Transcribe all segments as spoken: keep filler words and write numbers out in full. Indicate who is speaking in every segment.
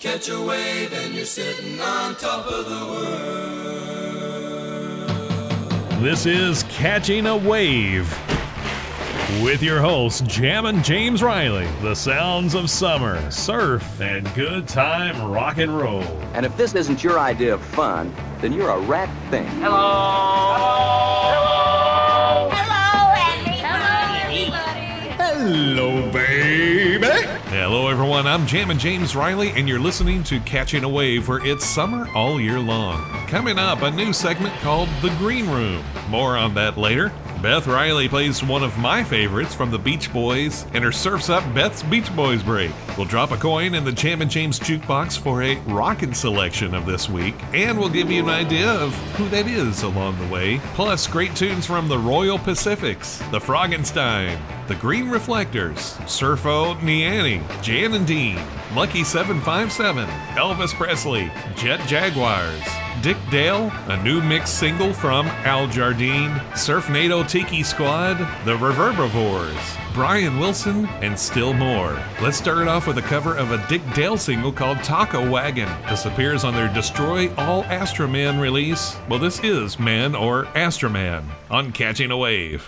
Speaker 1: Catch a wave and you're sitting on top of the world.
Speaker 2: This is Catching a Wave with your hosts, Jammin' James Riley, the sounds of summer, surf, and good time rock and roll.
Speaker 3: And if this isn't your idea of fun, then you're a rat thing.
Speaker 4: Hello! Hello!
Speaker 5: Hello, everybody!
Speaker 2: Hello, baby! Hello, everyone. I'm Jammin' James Riley, and you're listening to Catching a Wave, where it's summer all year long. Coming up, a new segment called The Green Room. More on that later. Beth Riley plays one of my favorites from the Beach Boys, and her Surf's Up Beth's Beach Boys break. We'll drop a coin in the Jammin' James jukebox for a rockin' selection of this week, and we'll give you an idea of who that is along the way. Plus, great tunes from the Royal Pacifics, the Froggenstein, the Green Reflectors, Surfo Niani, Jan and Dean, Lucky seven five seven, Elvis Presley, Jet Jaguars, Dick Dale, a new mixed single from Al Jardine, Surfnado Tiki Squad, the Reverbivores, Brian Wilson, and still more. Let's start it off with a cover of a Dick Dale single called Taco Wagon. This appears on their Destroy All Astroman release. Well, this is Man or Astroman on Catching a Wave.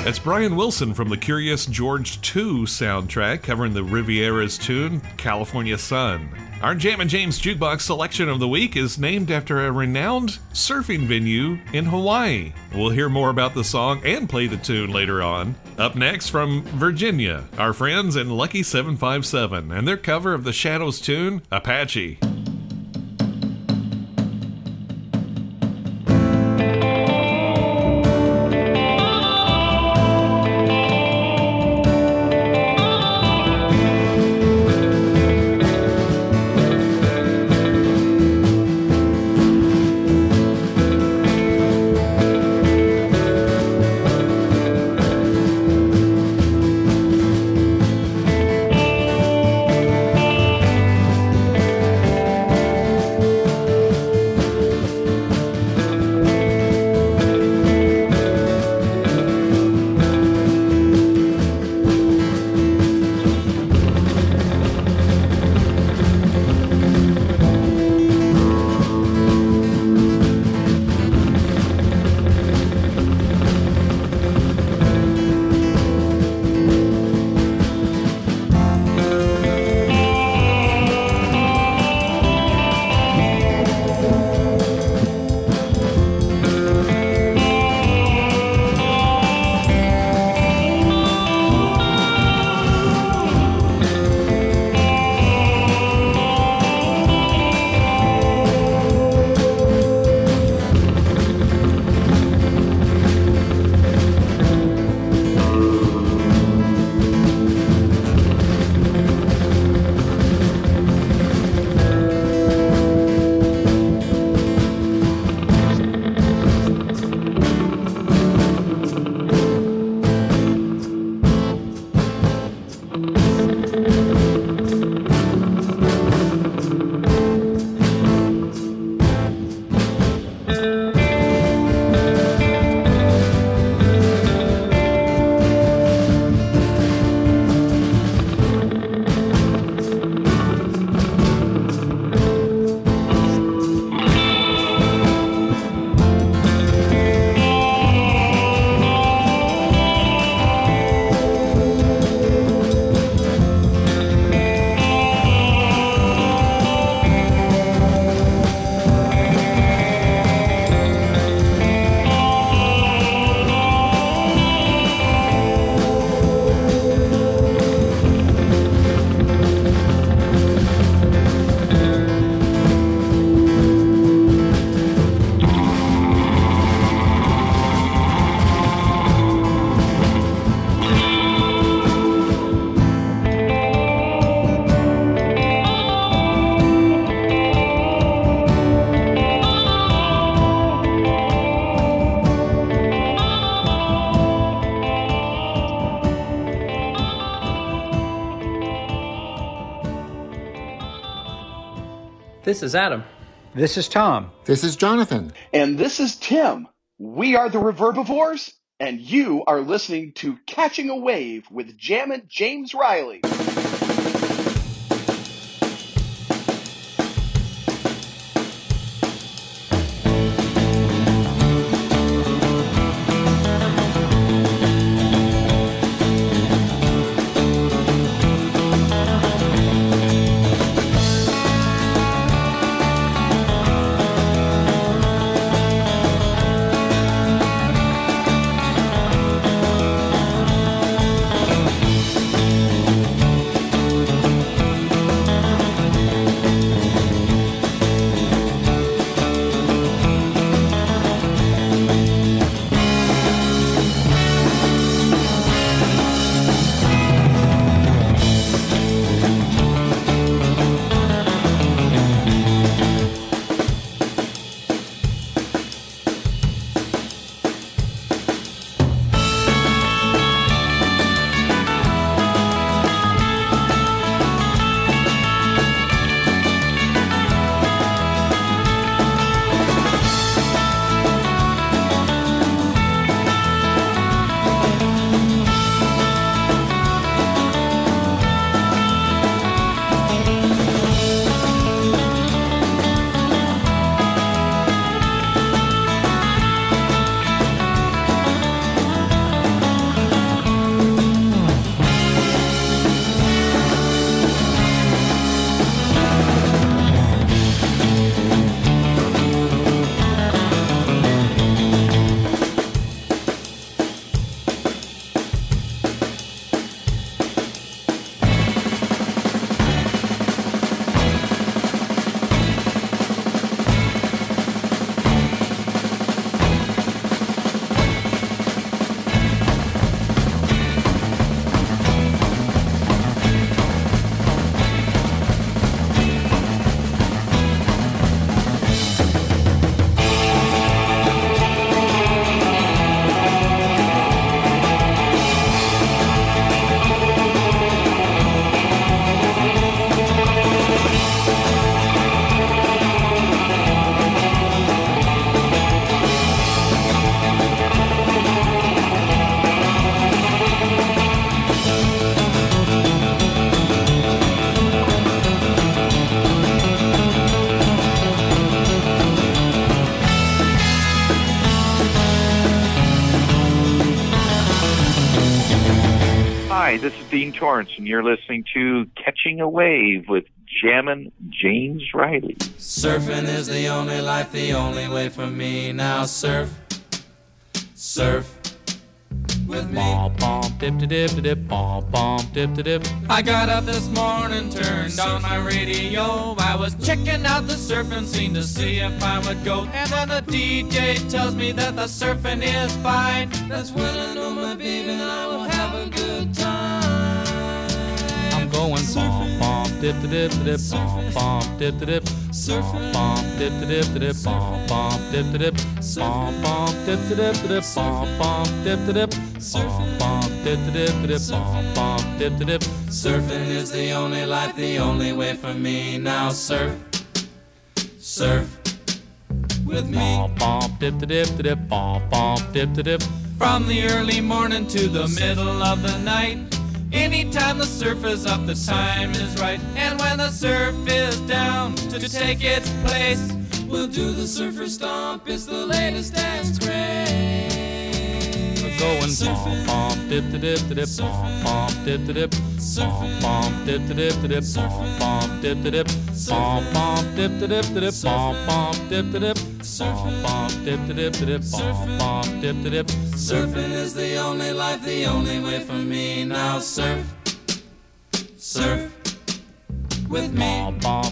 Speaker 2: That's Brian Wilson from the Curious George two soundtrack, covering the Riviera's tune, California Sun. Our Jammin' James Jukebox selection of the week is named after a renowned surfing venue in Hawaii. We'll hear more about the song and play the tune later on. Up next from Virginia, our friends in Lucky seven five seven and their cover of the Shadows tune, Apache.
Speaker 5: This is Adam.
Speaker 6: This is Tom.
Speaker 7: This is Jonathan.
Speaker 8: And this is Tim. We are the Reverbivores, and you are listening to Catching a Wave with Jammin' James Riley.
Speaker 5: Hi, this is Dean Torrance, and you're listening to Catching a Wave with Jammin' James Riley.
Speaker 1: Surfing is the only life, the only way for me. Now surf, surf with me. I got up this morning, turned on my radio. I was checking out the surfing scene to see if I would go. And then the D J tells me that the surfing is fine. That's when I know my baby and I will have a good time. I'm going surfing, bomb, dip, dip, dip, bomb, bomb, dip, dip, surfing, bomb, dip, dip, dip, bomb, bomb, dip, dip, bomb, bomb, dip, dip, dip, bomb, bomb, dip, dip, surfing, bomb, dip, dip, dip, bomb, bomb, dip, dip. Surfing is the only life, the only way for me. Now surf, surf with me. Bomb, dip, dip, dip, bomb, bomb, dip, dip. From the early morning to the middle of the night. Anytime the surf is up, the time is right. And when the surf is down to, to take its place, we'll do the surfer stomp. It's the latest dance craze. We're going surfing, bomb, dip, dip, dip, bomb, bomb, dip, dip, surfing, bomb, dip, dip, dip, bomb, bomb, dip, dip, bomb, bomb, dip, dip, dip, bomb, bomb, dip, dip, surfing, bomb, dip, dip, dip, bomb, bomb, dip, dip. Surfing is the only life, the only way for me. Now surf, surf with me.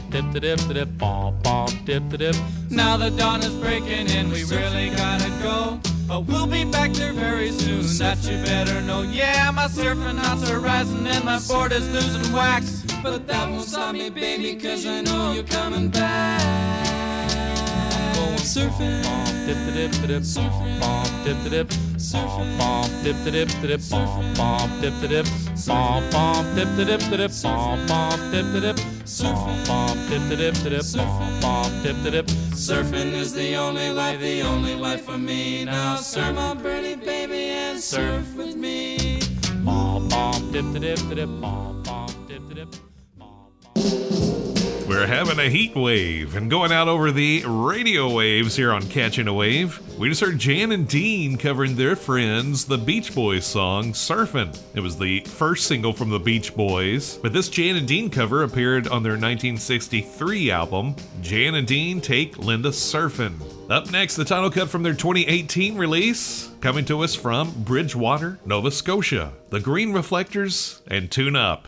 Speaker 1: Now the dawn is breaking and we really gotta go. But we'll be back there very soon, that you better know. Yeah, my surfing knots are rising and my board is losing wax. But that won't stop me, baby, cause I know you're coming back. Going surfing, dip dip dip, surfing, bomb, dip dip, surfing, bomb, dip dip dip, bomb, bomb, dip dip, bomb, bomb, dip dip dip, bomb, bomb, dip dip, surfing, bomb, dip dip dip, surfing, bomb, dip dip. Surfing is the only way, the only life for me. Now surf on Bernie, baby, and surf with me. Bomb, bomb, dip dip dip, bomb, bomb, dip dip.
Speaker 2: We're having a heat wave and going out over the radio waves here on Catching a Wave. We just heard Jan and Dean covering their friends, the Beach Boys song, Surfin'. It was the first single from the Beach Boys, but this Jan and Dean cover appeared on their nineteen sixty-three album, Jan and Dean Take Linda Surfin'. Up next, the title cut from their twenty eighteen release, coming to us from Bridgewater, Nova Scotia, the Green Reflectors and Tune Up.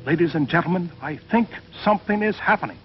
Speaker 6: Ladies and gentlemen, I think something is happening.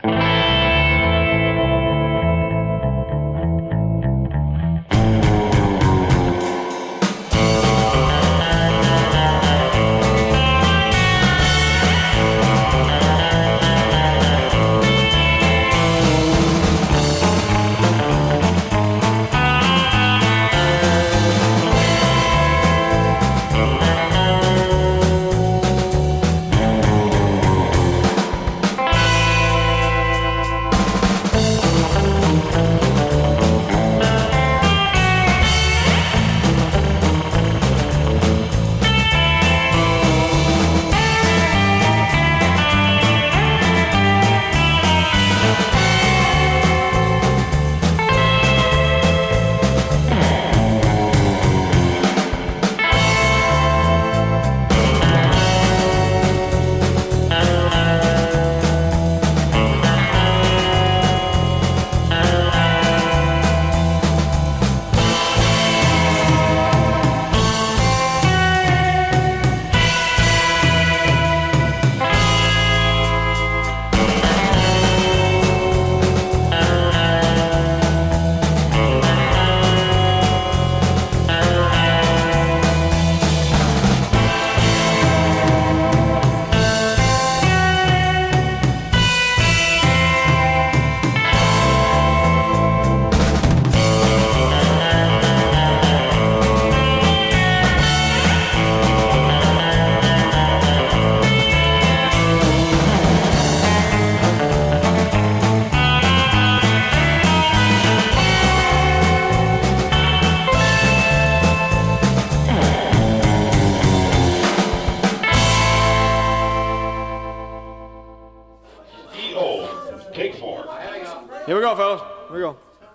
Speaker 7: Here we go, fellas. Here we go.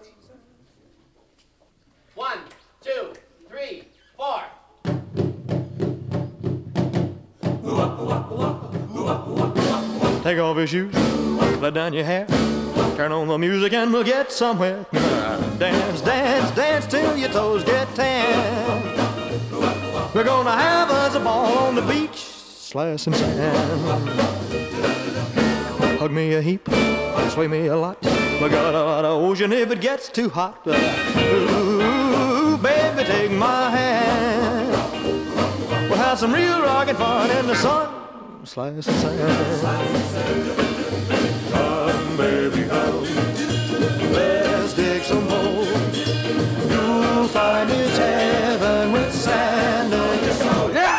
Speaker 9: One, two, three, four.
Speaker 7: Take off your shoes, let down your hair, turn on the music and we'll get somewhere. Dance, dance, dance till your toes get tan. We're gonna have us a ball on the beach, slash some sand. Hug me a heap, sway me a lot. We got a lot of ocean if it gets too hot. Ooh, baby, take my hand. We'll have some real rockin' fun in the sun. Slice and sand. Come, baby, come. Let's dig some more. You'll find it's heaven with sand and your soul. Yeah!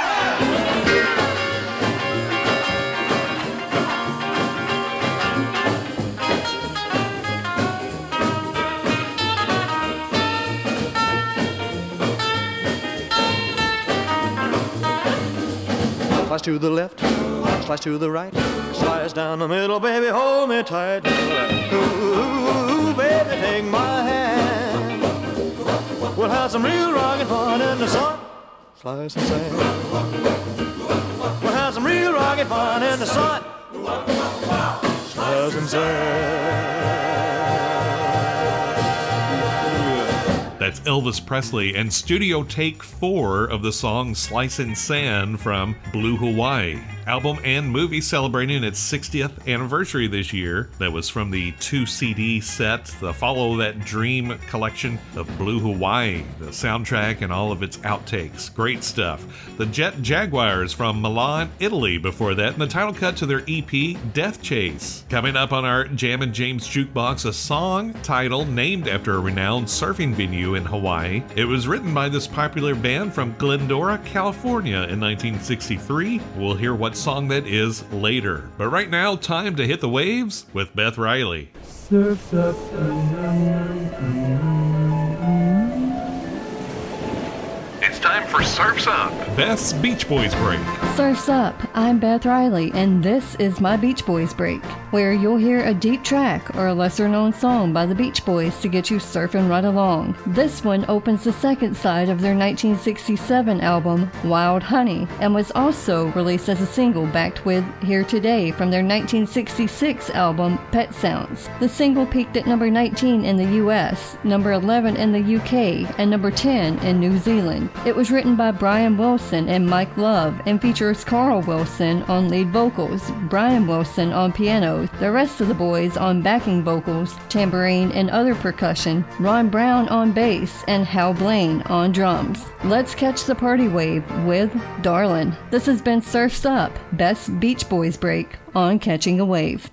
Speaker 7: Slice to the left, slice to the right, slice down the middle, baby, hold me tight. Ooh, baby, take my hand. We'll have some real rockin' fun in the sun. Slice and sand. We'll have some real rockin' fun in the sun. Slice and sand.
Speaker 2: That's Elvis Presley and studio take four of the song Slice and Sand from Blue Hawaii, album and movie celebrating its sixtieth anniversary this year. That was from the two C D set, the Follow That Dream collection of Blue Hawaii, the soundtrack and all of its outtakes. Great stuff. The Jet Jaguars from Milan, Italy before that, and the title cut to their E P, Death Chase. Coming up on our Jammin' James Jukebox, a song title named after a renowned surfing venue in Hawaii. It was written by this popular band from Glendora, California in nineteen sixty-three. We'll hear what song that is later. But right now, time to hit the waves with Beth Riley.
Speaker 10: Surf's up.
Speaker 2: It's time for Surf's Up, Beth's Beach Boys Break.
Speaker 11: Surf's Up, I'm Beth Riley, and this is my Beach Boys Break, where you'll hear a deep track or a lesser-known song by the Beach Boys to get you surfing right along. This one opens the second side of their nineteen sixty-seven album, Wild Honey, and was also released as a single backed with Here Today from their nineteen sixty-six album, Pet Sounds. The single peaked at number nineteen in the U S, number eleven in the U K, and number ten in New Zealand. It was written by Brian Wilson and Mike Love and features Carl Wilson on lead vocals, Brian Wilson on piano, the rest of the boys on backing vocals, tambourine and other percussion, Ron Brown on bass, and Hal Blaine on drums. Let's catch the party wave with Darlin'. This has been Surf's Up, Best Beach Boys break on Catching a Wave.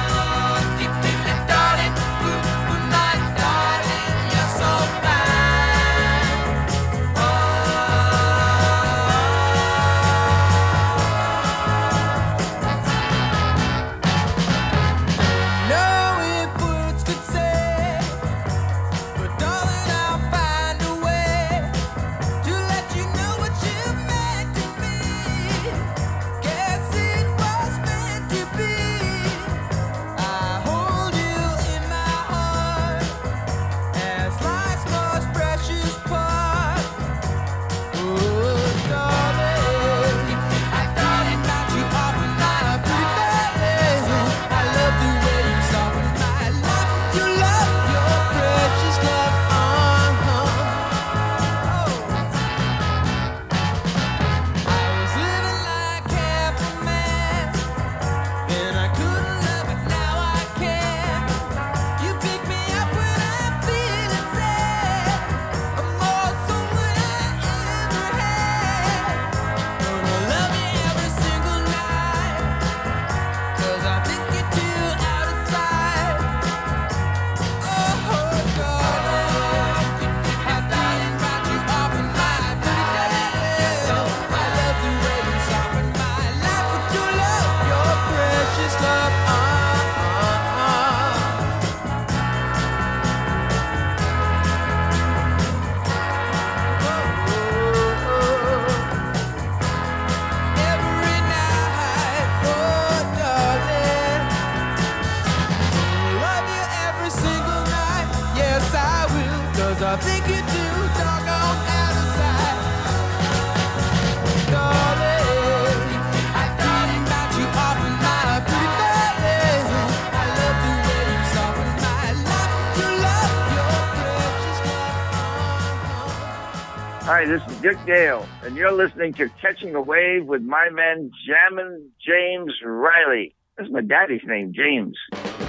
Speaker 10: Hi, this is Dick Dale, and you're listening to Catching a Wave with my man, Jammin' James Riley. That's my daddy's name, James.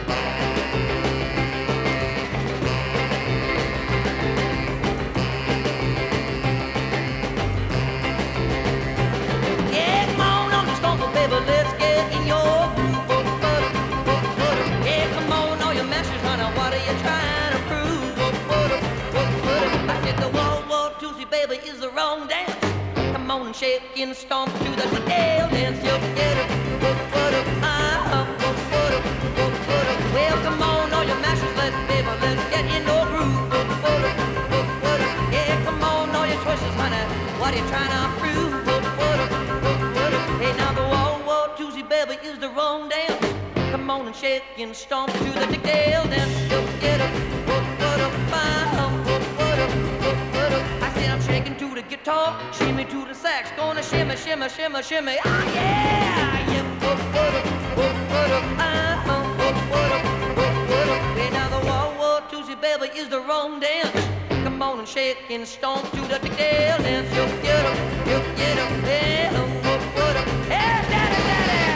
Speaker 12: Yeah, come on, I'm just gonna baby, let's get in your groove. Yeah, come on, all your masters, honey, what are you trying to prove? I said the World War Two, baby, is the wrong dance. Come on and shake and stomp to the Dale dance. You'll get it. Well, come on, all your masters, let's baby, let's get in your groove. Yeah, come on, all your choices, honey, what are you trying to prove? Hey, now the World War Two, baby, is the wrong dance. Come on and shake and stomp to the Dale dance. You'll get it. I said I'm shaking to the guitar, shimmy to the sax, gonna shimmy, shimmy, shimmy, shimmy. Ah, yeah, yeah. Hey, now the World War Two, baby, is the wrong dance. Come on and shake and stomp to the Dale dance. You'll get 'em, you'll get 'em, hey, oh, oh, oh, hey, daddy, daddy.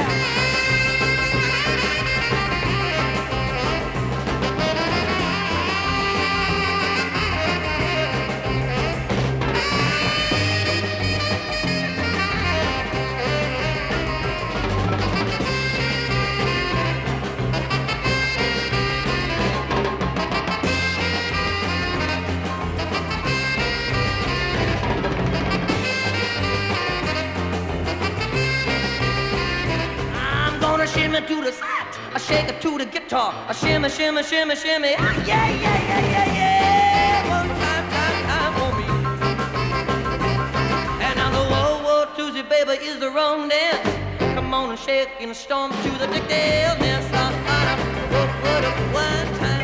Speaker 12: Shimmy to the sax, I shake it to the guitar, I shimmy, shimmy, shimmy, shimmy. Ah, yeah, yeah, yeah, yeah, yeah. One time, time, time for me. And now the World War Two, baby, is the wrong dance. Come on and shake and stomp to the Dale dance. Ah, ah, one time,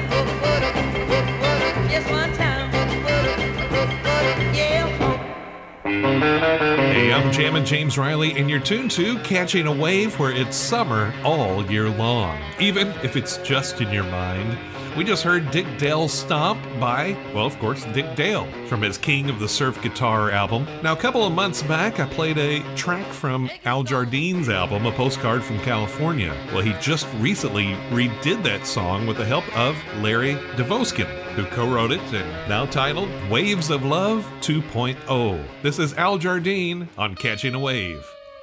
Speaker 12: just one time, yeah.
Speaker 2: Hey, I'm Jammin' Jam and James Riley, and you're tuned to Catching a Wave, where it's summer all year long, even if it's just in your mind. We just heard Dick Dale Stomp by, well, of course, Dick Dale from his King of the Surf Guitar album. Now, a couple of months back, I played a track from Al Jardine's album, A Postcard from California. Well, he just recently redid that song with the help of Larry DeVoskin, who co-wrote it and now titled Waves of Love two point oh. This is Al Jardine on Catching a Wave.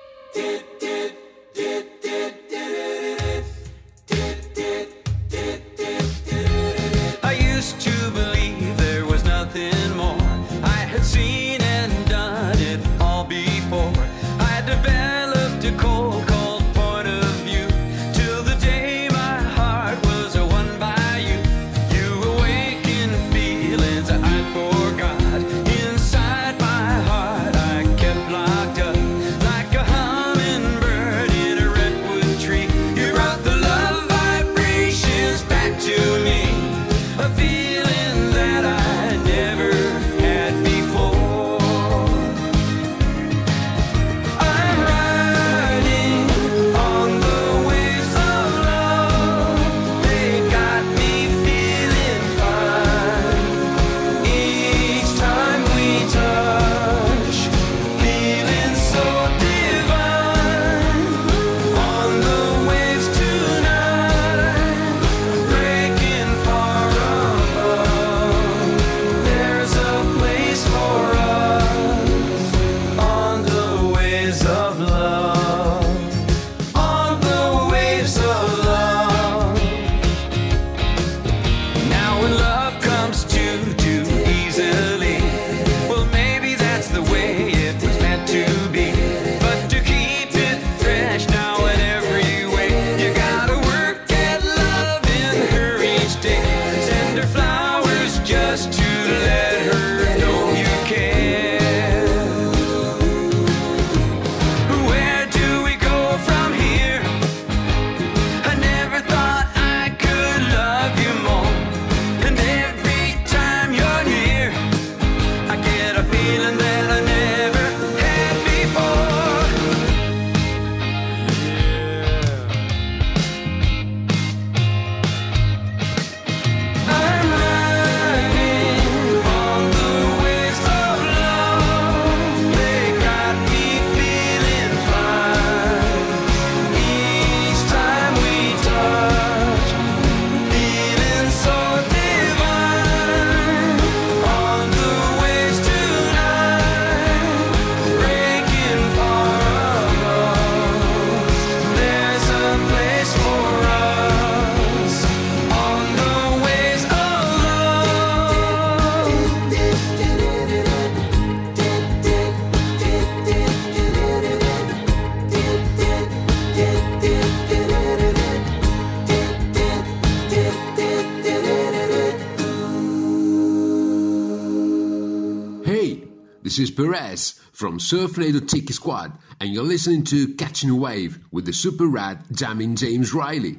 Speaker 13: This is Perez from Surf Radio Tiki Squad, and you're listening to Catching a Wave with the super rad Jamin James Riley.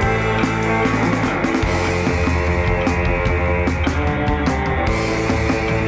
Speaker 14: Thank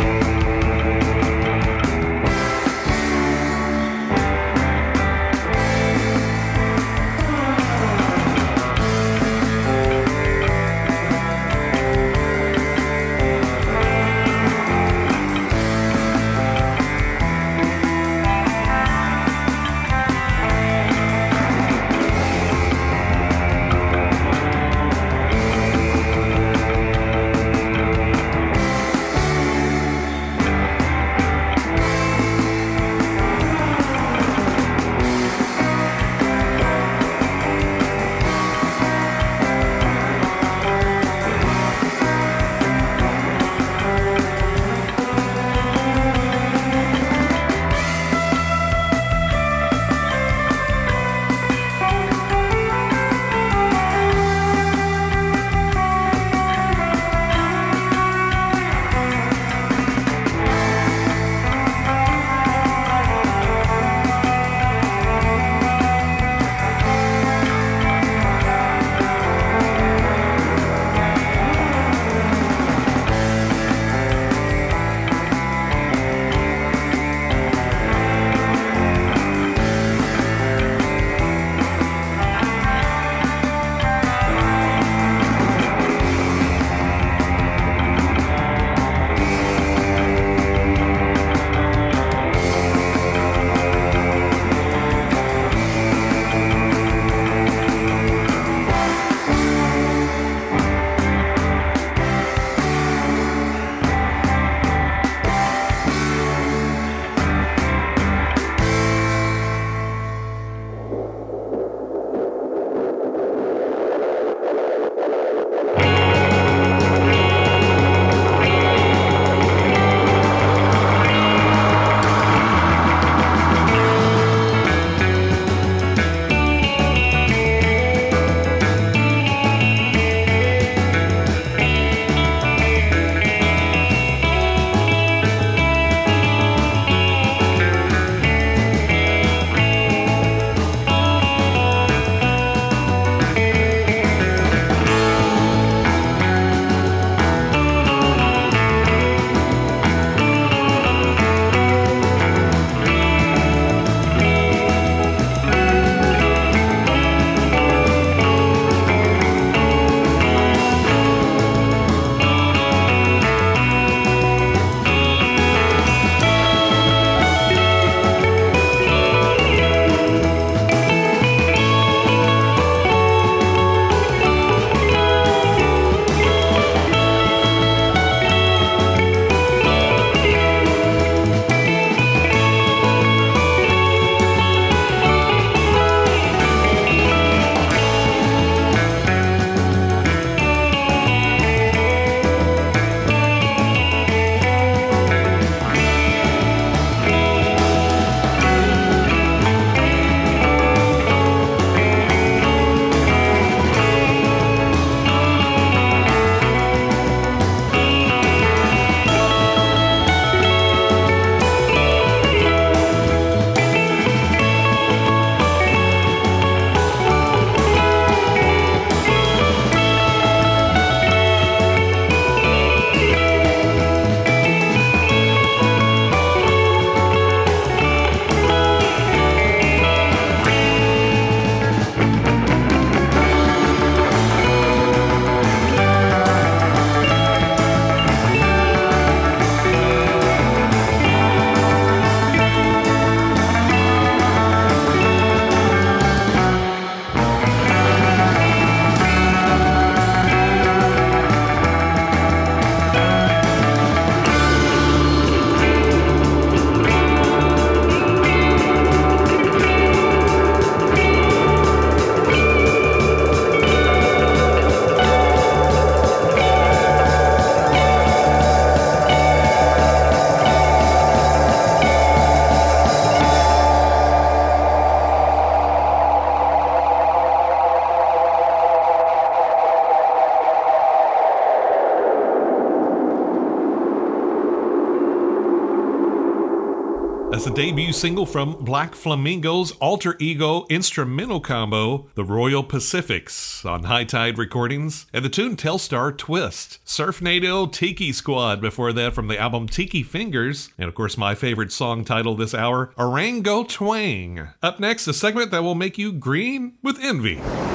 Speaker 2: That's the debut single from Black Flamingo's alter ego instrumental combo, The Royal Pacifics, on High Tide Recordings, and the tune Telstar Twist. Surfnado Tiki Squad before that from the album Tiki Fingers, and of course my favorite song title this hour, Orango Twang. Up next, a segment that will make you green with envy.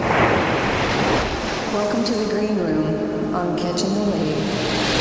Speaker 11: Welcome to the Green Room on Catching the Wave.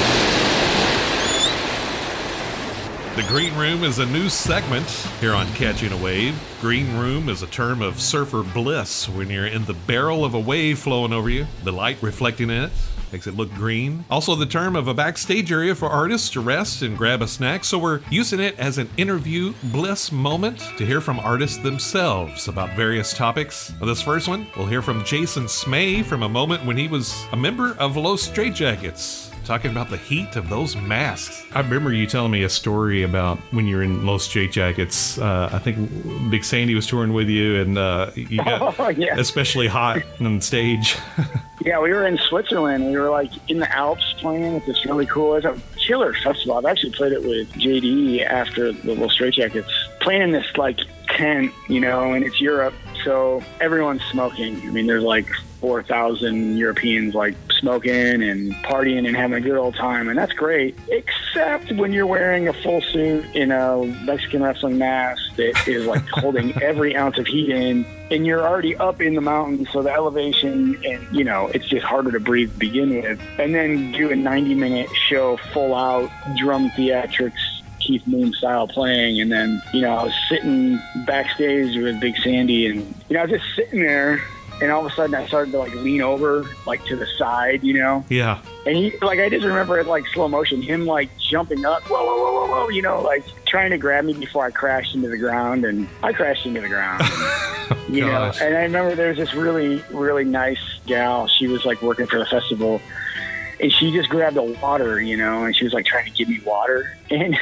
Speaker 2: The Green Room is a new segment here on Catching a Wave. Green Room is a term of surfer bliss when you're in the barrel of a wave flowing over you, the light reflecting in it makes it look green. Also the term of a backstage area for artists to rest and grab a snack, so we're using it as an interview bliss moment to hear from artists themselves about various topics. On this first one, we'll hear from Jason Smay from a moment when he was a member of Los Straitjackets, talking about the heat of those masks.
Speaker 14: I remember you telling me a story about when you were in Los Straitjackets. Uh, I think Big Sandy was touring with you, and uh, you got
Speaker 15: oh, yeah.
Speaker 14: especially hot on stage.
Speaker 15: Yeah, we were in Switzerland. We were like in the Alps playing at this really cool, it's a killer festival. I've actually played it with J D after the Los Straitjackets, playing in this like tent, you know, and it's Europe, so everyone's smoking. I mean, there's like four thousand Europeans like smoking and partying and having a good old time, and that's great, except when you're wearing a full suit in a Mexican wrestling mask that is like holding every ounce of heat in, and you're already up in the mountains, so the elevation, and you know, it's just harder to breathe to begin with. And then do a ninety minute show full out drum theatrics, Keith Moon style playing, and then, you know, I was sitting backstage with Big Sandy, and, you know, I was just sitting there, and all of a sudden I started to, like, lean over, like, to the side, you know?
Speaker 14: Yeah.
Speaker 15: And he, like, I just remember it, like, slow motion, him, like, jumping up, whoa, whoa, whoa, whoa, whoa, you know, like, trying to grab me before I crashed into the ground, and I crashed into the ground. And, you know, and I remember there was this really, really nice gal. She was, like, working for the festival, and she just grabbed the water, you know, and she was like trying to give me water. And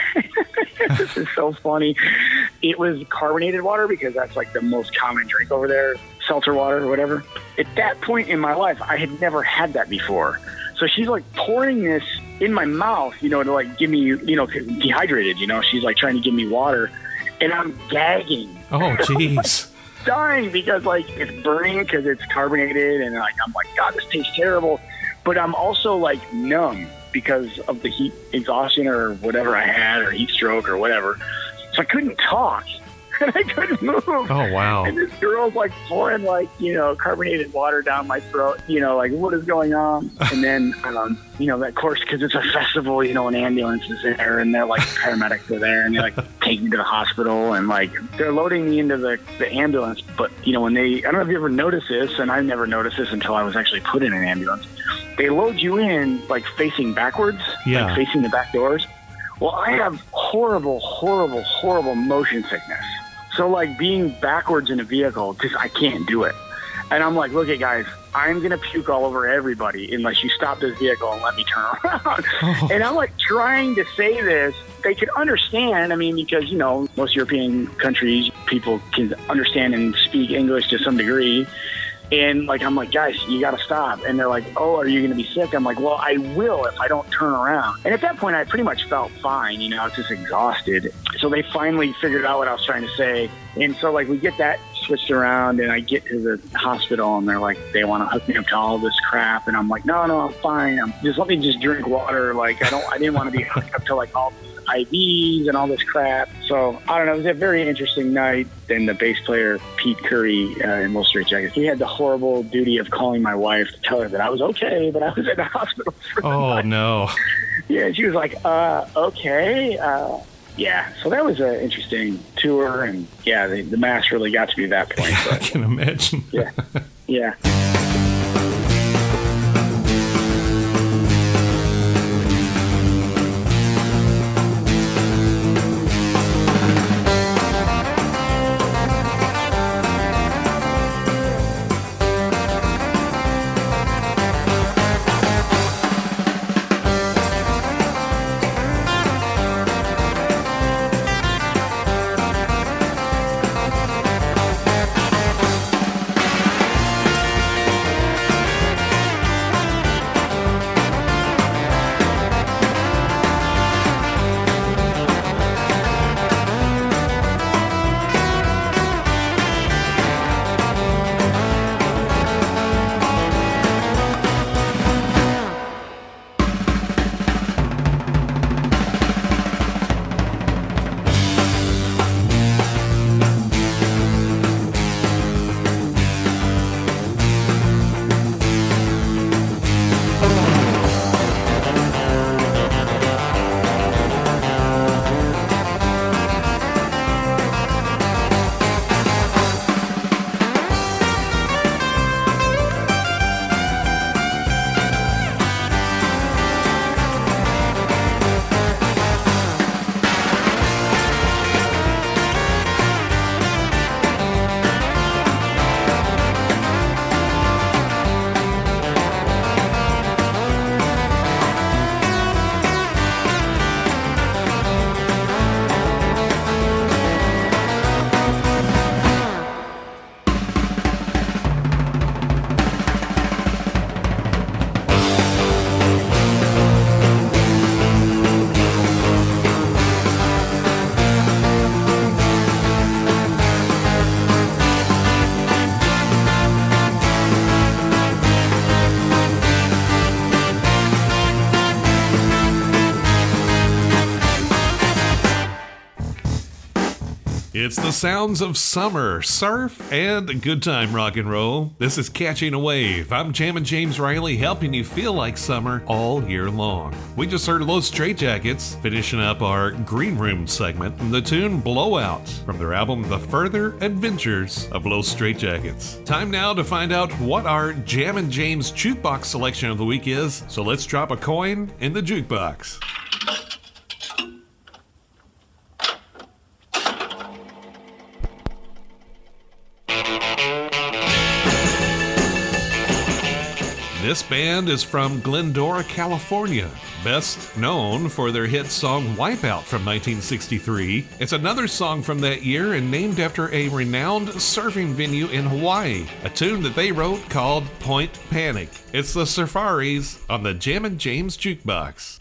Speaker 15: this is so funny. It was carbonated water because that's like the most common drink over there, seltzer water or whatever. At that point in my life, I had never had that before. So she's like pouring this in my mouth, you know, to like give me, you know, dehydrated, you know, she's like trying to give me water, and I'm gagging.
Speaker 14: Oh, jeez.
Speaker 15: Dying because like it's burning because it's carbonated, and like I'm like, God, this tastes terrible. But I'm also like numb because of the heat exhaustion or whatever I had, or heat stroke or whatever. So I couldn't talk and I couldn't move.
Speaker 14: Oh, wow.
Speaker 15: And this girl's like pouring like, you know, carbonated water down my throat, you know, like what is going on? And then, um, you know, of course, because it's a festival, you know, an ambulance is there, and they're like paramedics are there, and they like take me to the hospital, and like they're loading me into the, the ambulance. But, you know, when they, I don't know if you ever noticed this, and I never noticed this until I was actually put in an ambulance. They load you in like facing backwards,
Speaker 14: yeah.
Speaker 15: like facing the back doors. Well, I have horrible, horrible, horrible motion sickness. So like being backwards in a vehicle, just I can't do it. And I'm like, look at guys, I'm going to puke all over everybody unless you stop this vehicle and let me turn around. Oh. And I'm like trying to say this. They could understand, I mean, because, you know, most European countries, people can understand and speak English to some degree. And like, I'm like, guys, you got to stop. And they're like, oh, are you going to be sick? I'm like, well, I will if I don't turn around. And at that point, I pretty much felt fine. You know, I was just exhausted. So they finally figured out what I was trying to say. And so like we get that switched around, and I get to the hospital, and they're like, they want to hook me up to all this crap. And I'm like, no, no, I'm fine. I'm just, let me just drink water. Like, I don't, I didn't want to be hooked up to like all these I Vs and all this crap. So I don't know. It was a very interesting night. Then the bass player, Pete Curry, uh, in Los Straitjackets, he had the horrible duty of calling my wife to tell her that I was okay, but I was in the hospital for the
Speaker 14: Oh,
Speaker 15: night.
Speaker 14: no.
Speaker 15: Yeah, she was like, uh, okay. Uh, yeah, so that was an interesting tour, and yeah, the, the mass really got to be that point.
Speaker 14: I can imagine.
Speaker 15: Yeah, yeah.
Speaker 2: It's the sounds of summer, surf, and good time rock and roll. This is Catching a Wave. I'm Jammin' James Riley, helping you feel like summer all year long. We just heard Los Straitjackets, finishing up our Green Room segment, and the tune Blowout from their album The Further Adventures of Los Straitjackets. Time now to find out what our Jammin' James jukebox selection of the week is, so let's drop a coin in the jukebox. This band is from Glendora, California, best known for their hit song Wipeout from nineteen sixty-three. It's another song from that year and named after a renowned surfing venue in Hawaii, a tune that they wrote called Point Panic. It's the Surfaris on the Jammin' James Jukebox.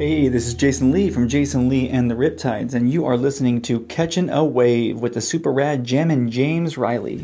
Speaker 16: Hey, this is Jason Lee from Jason Lee and the Riptides, and you are listening to Catchin' a Wave with the super rad Jammin' James Riley.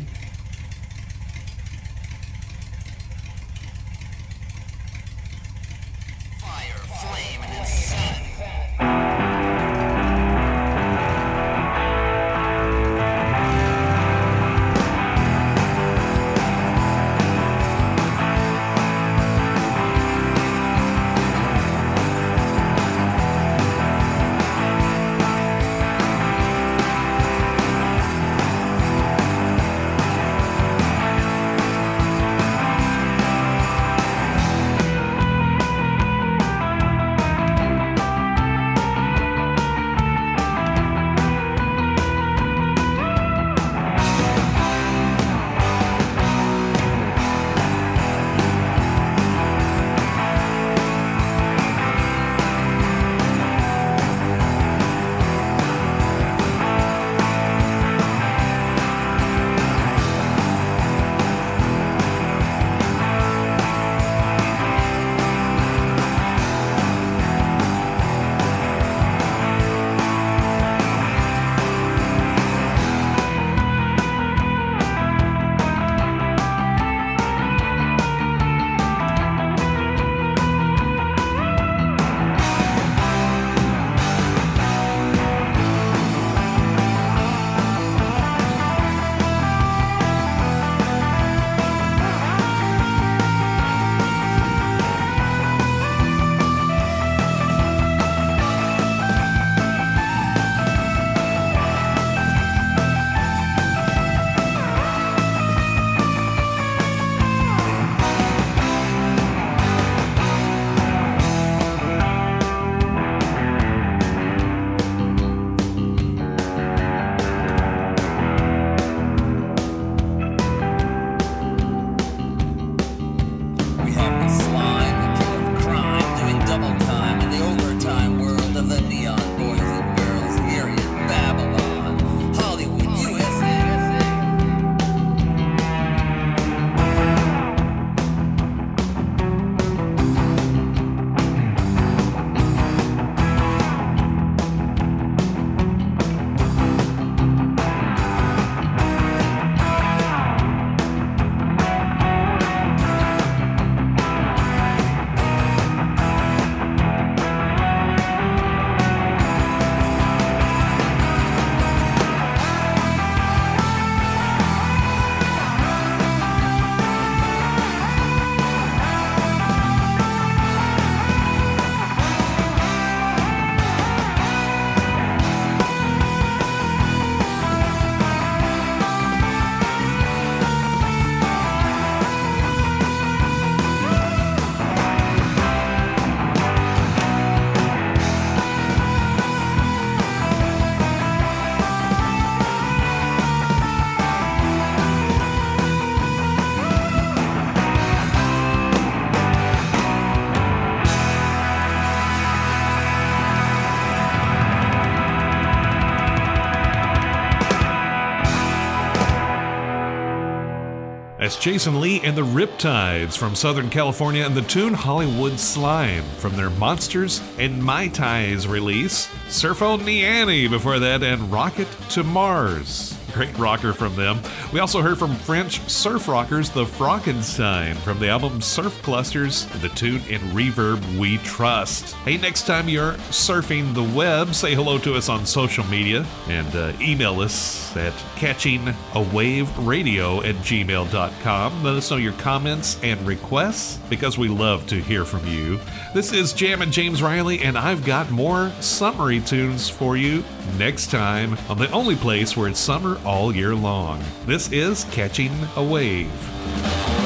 Speaker 2: That's Jason Lee and the Riptides from Southern California and the tune Hollywood Slime from their Monsters and Mai Tais release. Surf on the Annie before that, and Rocket to Mars. Great rocker from them. We also heard from French surf rockers the Frankenstein from the album Surf Clusters and the tune In Reverb We Trust. Hey, next time you're surfing the web, say hello to us on social media and uh, email us at catching a wave radio at gmail dot com. Let us know your comments and requests because we love to hear from you. This is Jammin' James Riley, and I've got more summery tunes for you next time on the only place where it's summer all year long. This is Catching a Wave.